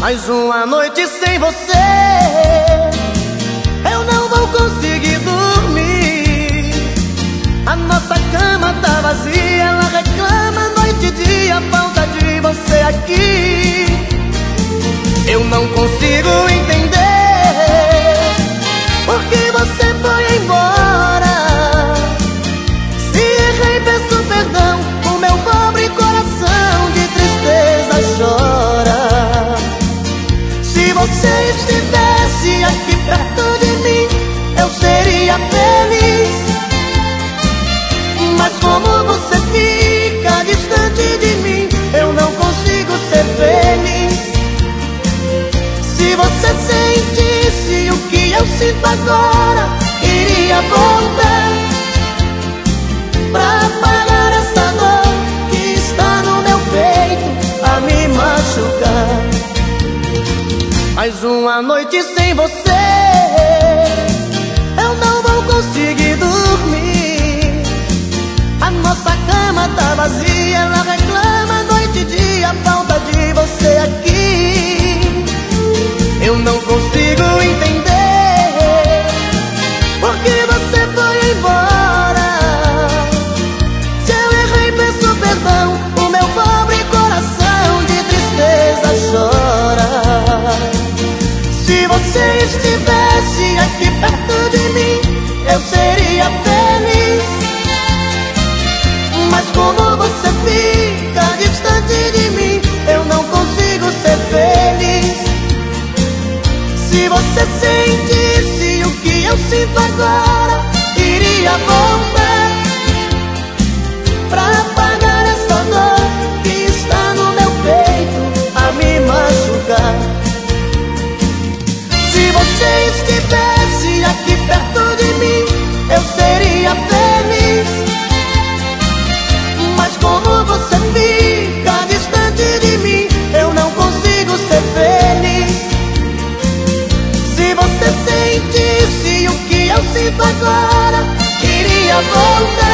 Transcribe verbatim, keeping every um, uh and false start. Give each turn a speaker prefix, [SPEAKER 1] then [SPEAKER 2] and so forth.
[SPEAKER 1] Mais uma noite sem você, eu não vou conseguir dormir. A nossa cama tá vazia, ela reclama noite e dia, falta de você aqui. Eu não consigo entender por que você foi embora. Se errei, peço perdão, o meu pobre coração de tristeza chora. Se você estivesse aqui perto de mim, eu seria feliz. Mas como você fica distante de mim, eu não consigo ser feliz. Se você sentisse o que eu sinto agora, iria voltar pra apagar essa dor que está no meu peito a me machucar. Mais uma noite sem você, eu não vou conseguir dormir. A nossa cama tá vazia, ela reclama noite e dia, falta de você aqui. Eu não consigo entender por que você foi embora. Se eu errei, peço perdão, o meu pobre coração de tristeza chora. Se você estivesse aqui perto de mim, eu seria feliz. Mas como você fica distante de mim, eu não consigo ser feliz. Se você sentisse o que eu sinto agora, iria voltar pra apagar essa dor que está no meu peito a me machucar. Se você estivesse aqui perto de mim, eu seria feliz. Mas como você fica distante de mim, eu não consigo ser feliz. Se você sentisse o que eu sinto agora, iria voltar